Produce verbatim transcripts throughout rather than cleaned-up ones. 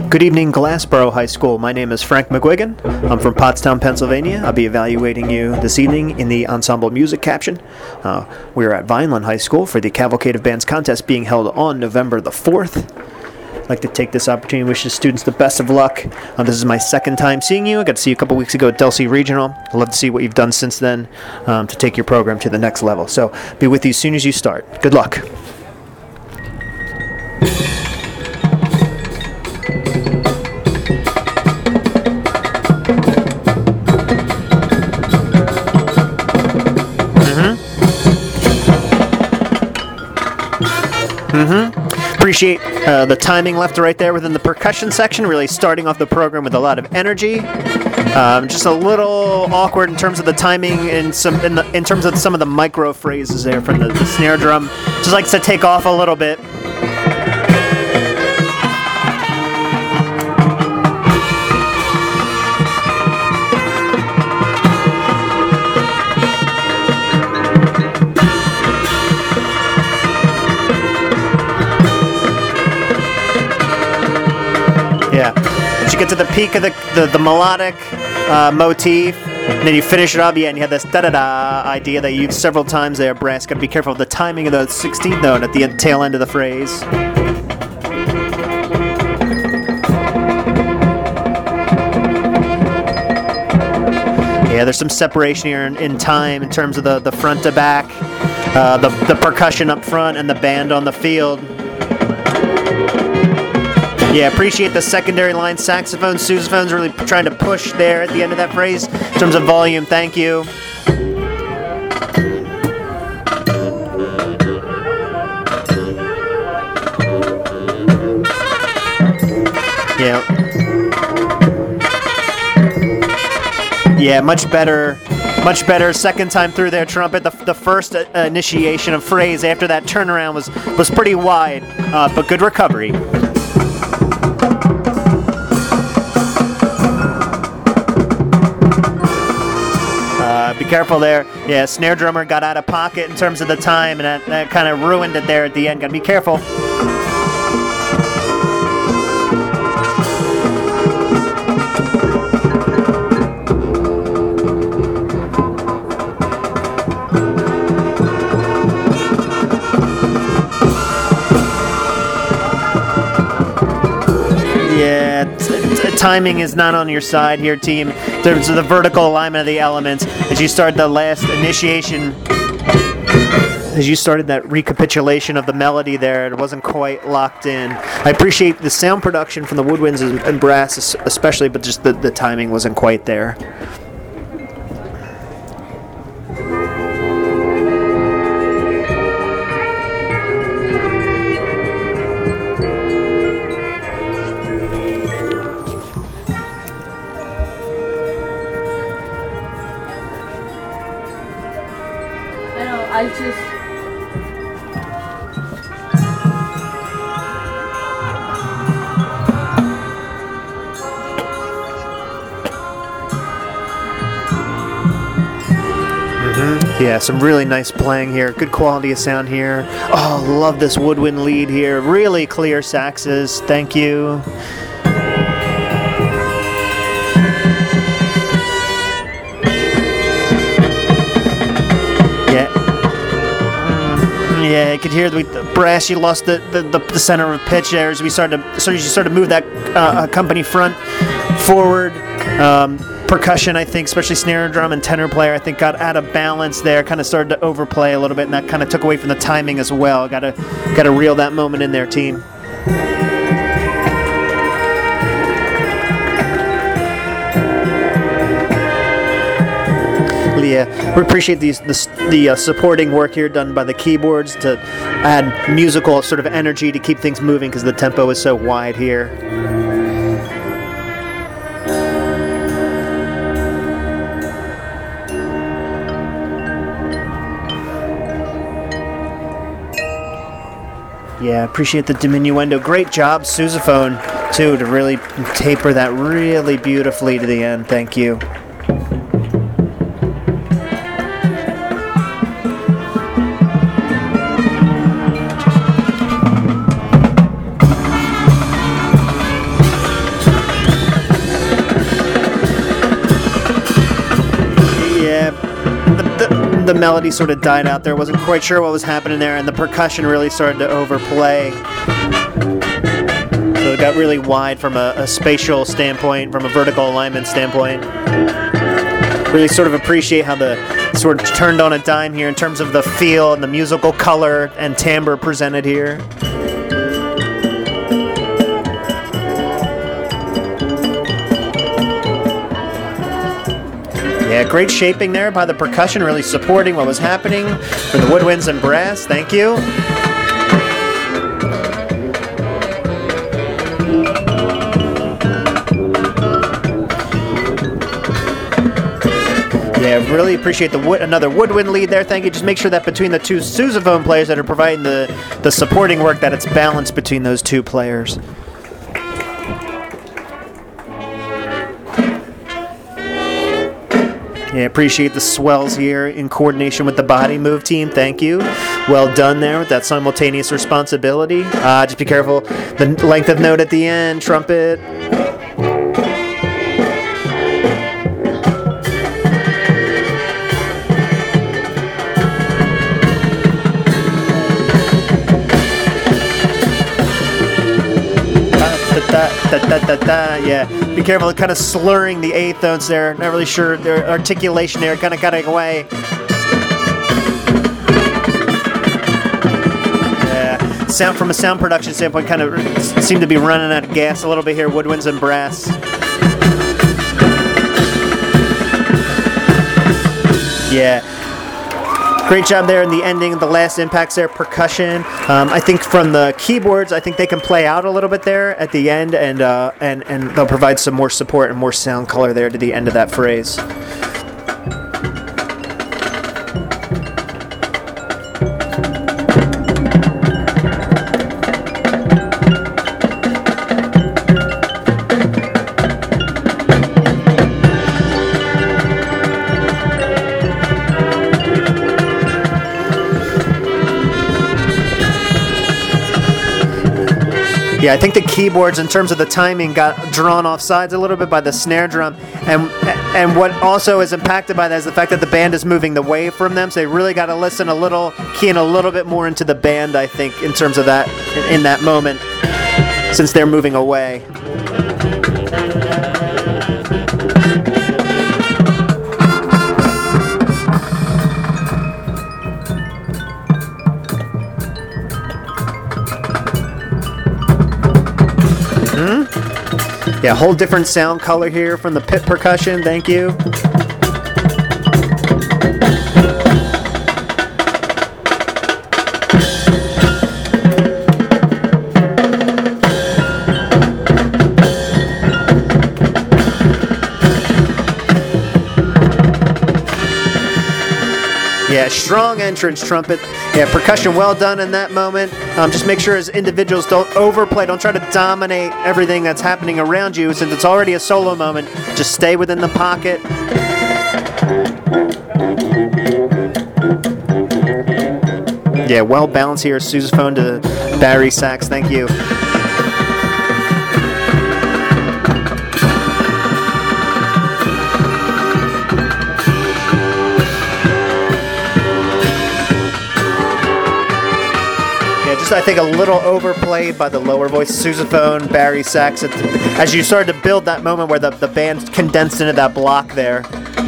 Good evening, Glassboro High School. My name is Frank McGuigan. I'm from Pottstown, Pennsylvania. I'll be evaluating you this evening in the ensemble music caption. Uh, we're at Vineland High School for the Cavalcade of Bands contest being held on November the fourth. I'd like to take this opportunity to wish the students the best of luck. Uh, this is my second time seeing you. I got to see you a couple weeks ago at Delsey Regional. I'd love to see what you've done since then um, to take your program to the next level. So be with you as soon as you start. Good luck. Mm-hmm. Appreciate uh, the timing left to right there within the percussion section, really starting off the program with a lot of energy. Um, just a little awkward in terms of the timing in some in, the, in terms of some of the micro phrases there from the, the snare drum. Just likes to take off a little bit. Yeah, once you get to the peak of the the, the melodic uh, motif, and then you finish it up, yeah, and you have this da-da-da idea that you use several times there, brass. Got to be careful of the timing of the sixteenth note at the end, tail end of the phrase. Yeah, there's some separation here in, in time in terms of the, the front to back, uh, the, the percussion up front, and the band on the field. Yeah, appreciate the secondary line saxophone, sousaphones really trying to push there at the end of that phrase in terms of volume. Thank you. Yeah. Yeah, much better. Much better second time through there, trumpet. The, the first uh, initiation of phrase after that turnaround was, was pretty wide, uh, but good recovery. Uh, be careful there. Yeah, snare drummer got out of pocket in terms of the time, and that, that kind of ruined it there at the end. Got to be careful. Yeah, t- t- timing is not on your side here, team. There's the vertical alignment of the elements. As you start the last initiation, as you started that recapitulation of the melody there, it wasn't quite locked in. I appreciate the sound production from the woodwinds and, and brass especially, but just the, the timing wasn't quite there. I just Mm-hmm. Yeah, some really nice playing here. Good quality of sound here. Oh, love this woodwind lead here. Really clear saxes. Thank you. Yeah, you could hear the, the brass. You lost the, the, the, the center of pitch there as we started to, so as you started to move that uh, company front forward. Um, percussion, I think, especially snare drum and tenor player, I think got out of balance there. Kind of started to overplay a little bit, and that kind of took away from the timing as well. Got to got to reel that moment in there, team. Yeah, we appreciate these the, the uh, supporting work here done by the keyboards to add musical sort of energy to keep things moving because the tempo is so wide here. Yeah, appreciate the diminuendo. Great job, sousaphone, too, to really taper that really beautifully to the end. Thank you. melody sort of died out there. Wasn't quite sure what was happening there, and the percussion really started to overplay. So it got really wide from a, a spatial standpoint, from a vertical alignment standpoint. Really sort of appreciate how the sort of turned on a dime here in terms of the feel and the musical color and timbre presented here. Yeah, great shaping there by the percussion, really supporting what was happening for the woodwinds and brass. Thank you. Yeah, really appreciate the wood, another woodwind lead there. Thank you. Just make sure that between the two sousaphone players that are providing the, the supporting work, that it's balanced between those two players. Yeah, appreciate the swells here in coordination with the body move team. Thank you. Well done there with that simultaneous responsibility. Uh, just be careful. The length of note at the end, trumpet. Da, da, da, da, da, yeah. Be careful, kind of slurring the eighth notes there. Not really sure their articulation there, kind of cutting away. Yeah. Sound from a sound production standpoint, kind of seem to be running out of gas a little bit here. Woodwinds and brass. Yeah. Great job there in the ending, the last impacts there, percussion. Um, I think from the keyboards, I think they can play out a little bit there at the end, and uh, and and they'll provide some more support and more sound color there to the end of that phrase. Yeah, I think the keyboards, in terms of the timing, got drawn off sides a little bit by the snare drum, and and what also is impacted by that is the fact that the band is moving away from them, so they really got to listen a little, key in a little bit more into the band, I think, in terms of that, in that moment, since they're moving away. Yeah, whole different sound color here from the pit percussion. Thank you. Yeah, strong entrance trumpet. Yeah, percussion well done in that moment. Um, just make sure as individuals don't overplay. Don't try to dominate everything that's happening around you. Since it's already a solo moment, just stay within the pocket. Yeah, well balanced here. Sousaphone to Barry sax. Thank you. I think a little overplayed by the lower voice sousaphone, Barry sax, as you started to build that moment where the, the band condensed into that block there.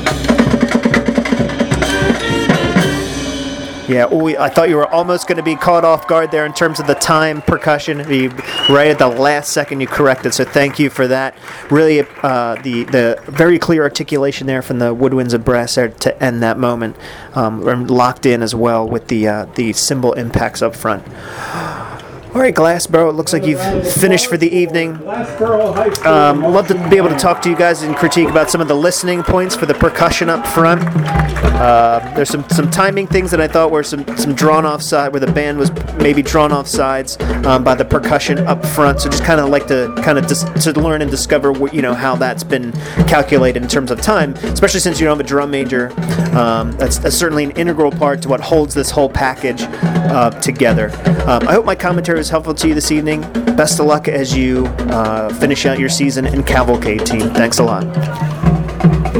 Yeah, ooh, I thought you were almost going to be caught off guard there in terms of the time percussion. You, right at the last second you corrected, so thank you for that. Really, uh, the the very clear articulation there from the woodwinds and brass there to end that moment. Um, locked in as well with the uh, the cymbal impacts up front. All right, Glassboro, it looks like you've finished for the evening. Um, love to be able to talk to you guys and critique about some of the listening points for the percussion up front. Uh, there's some, some timing things that I thought were some, some drawn off side, where the band was maybe drawn off sides um, by the percussion up front. So just kind of like to kind of dis- to learn and discover what, you know, how that's been calculated in terms of time, especially since you don't have a drum major. Um, that's, that's certainly an integral part to what holds this whole package uh, together. Um, I hope my commentary was helpful to you this evening. Best of luck as you uh, finish out your season in Cavalcade, team. Thanks a lot.